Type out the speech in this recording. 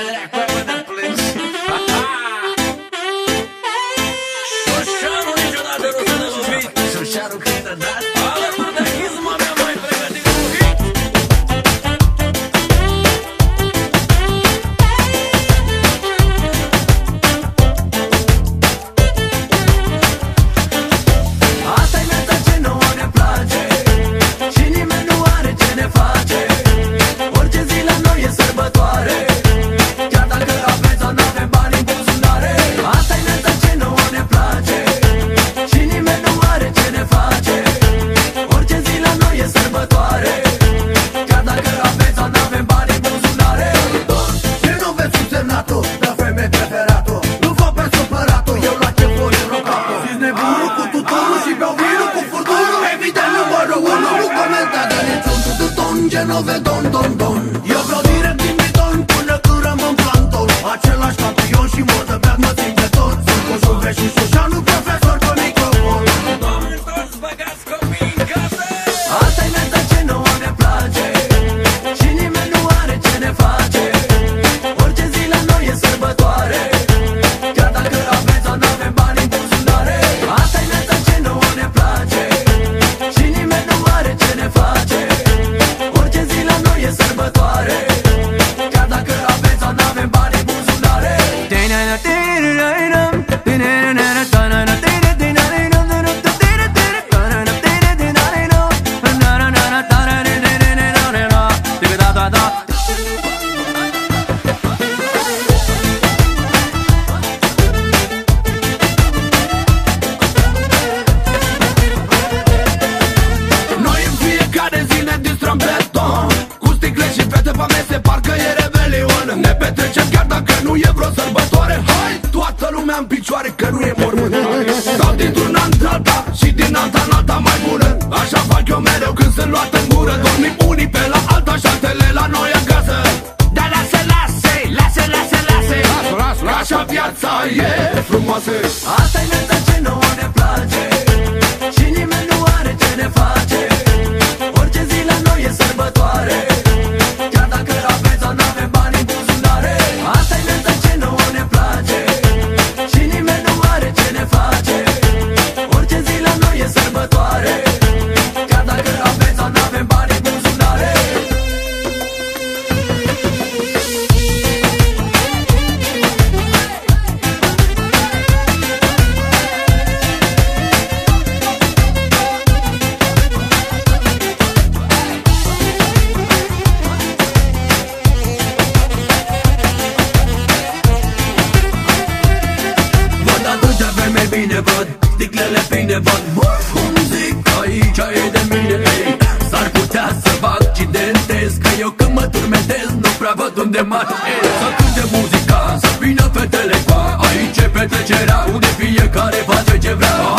Șoșanul niciodată nu s-a dăvăvit. Șoșanul când a dat alături de Gizma mi-a mai pregătit un hit. Asta-i viața ce nouă ne place și nimeni nu are ce ne face. Orice zi la noi e sărbătoare, chiar dacă aveți sau n-avem bani în buzunare. Asta-i viața ce nouă ne place și nimeni nu are ce ne face. Orice zi la noi e sărbătoare, chiar dacă aveți sau n-avem bani în buzunare. Și nu vezi subsemnatul, dar femeie preferatul. Nu fă pe supăratul, eu la ce vor în rocatul. Zici nebunul cu tutunul și beau vinul cu furtunul. Evident numărul 1, nu comenta de niciun tututon. Genove don don don. Eu vreau direct din bidon până când rămân plancton. Același campion și mor de beat mă țin de tot. Sunt cu Șuve și Șoșanu, profesor pe microfon. Doamne, toți băgați copii în casă. Asta-i viața ce nouă ne place și nimeni nu are ce ne face. Orice zi la noi e sărbătoare, chiar dacă aveți sau n-avem bani în buzunare. Asta-i viața ce nouă ne place și nimeni nu are ce ne face. Orice zi la noi e sărbătoare, chiar dacă aveți sau n-avem bani în buzunare. Noi în fiecare zi ne distrăm beton, cu sticle și fete pe mese, parcă e revelion. Ne petrecem chiar dacă nu e vreo sărbătoare. Hai, toată lumea în picioare, că nu e mormântare. Stau dintr-un an într-alta și din alta în alta mai bună. Așa fac eu mereu când sunt luat în gură. Dormim unii pe la alta și altele la noi acasă. Dar lasă, lasă, lasă, lasă, lasă. Că așa viața e frumoasă. Asta-i viața ce nouă ne place și nimeni nu are ce ne face. Orice zi la noi e sărbătoare, chiar dacă aveți sau n-avem bani în buzunare. Asta-i viața ce nouă ne place și nimeni nu are ce ne face. Orice zi la noi e sărbătoare, chiar dacă aveți sau n-avem bani în buzunare. Văd atâtea femei bine văd, sticlele pline văd. Cum zic, aici e de mine, ei. S-ar putea să fac accidentez, că eu când mă turmentez nu prea văd unde mă să cânte muzica, să vină fetele ca. Aici e petrecerea unde fiecare face ce vrea.